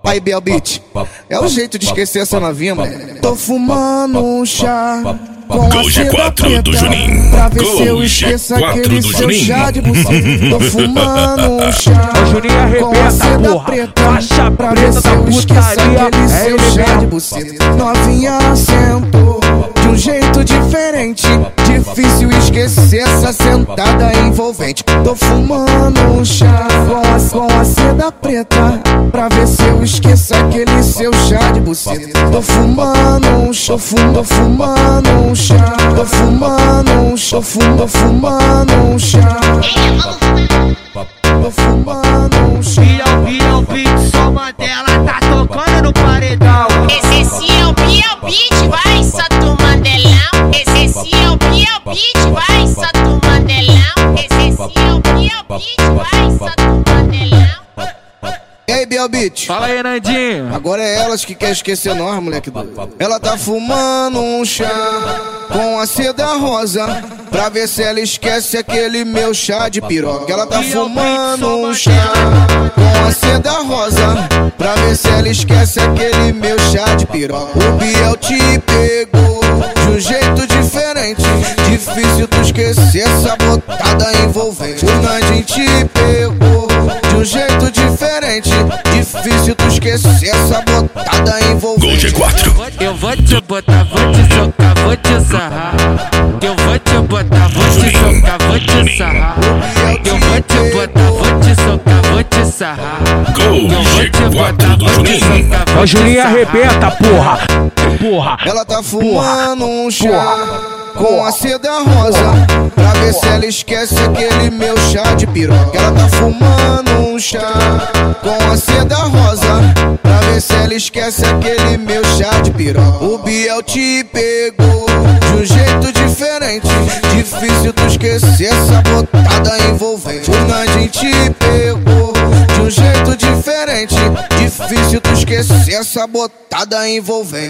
Aí, Biel Beat, é o jeito de esquecer essa novinha, mano. Tô fumando um chá com a seda preta pra ver se eu esqueço aquele seu chá de buceta. Tô fumando um chá com a seda preta pra ver se eu esqueço aquele seu chá de buceta. Novinha sentou de um jeito diferente, difícil esquecer essa sentada envolvente. Tô fumando um chá com a seda preta pra ver se eu esqueço aquele seu chá de buceta. Tô fumando um chá, tô fumando um chá, tô fumando um chá, tô fumando um chá, tô fumando um chá. Biel Beat, só Mandela tá tocando no paredão. Esse é o Biel Beat, vai só tu Mandelão. Esse é o Biel Beat, vai só tu Mandelão. Esse é o Biel Beat, vai só tu Mandelão. E aí, Biel Beat? Fala aí, Nandinho. Agora é elas que quer esquecer nós, moleque doido. Ela tá fumando um chá com a seda rosa pra ver se ela esquece aquele meu chá de piroca. Ela tá fumando um chá com a seda rosa pra ver se ela esquece aquele meu chá de piroca. O Biel te pegou de um jeito diferente, difícil tu esquecer essa botada envolvente. O Nandinho te pegou de um jeito diferente, difícil tu esquecer essa botada envolvente. Gol G4. Eu vou te botar, vou te socar, vou te sarrar. Eu vou te botar, vou te socar, vou te sarrar. Eu vou te botar, vou te socar, vou te sarrar. Gol G4 do Juninho. Ó, Juninho arrebenta, porra. Ela tá fumando um chá com a seda rosa pra ver se ela esquece aquele meu chá de piroca. Ela tá fumando um chá com a seda rosa pra ver se ela esquece aquele meu chá de piroca. O Biel te pegou de um jeito diferente, difícil tu esquecer essa botada envolvente. O Nandinho te pegou de um jeito diferente, difícil tu esquecer essa botada envolvente.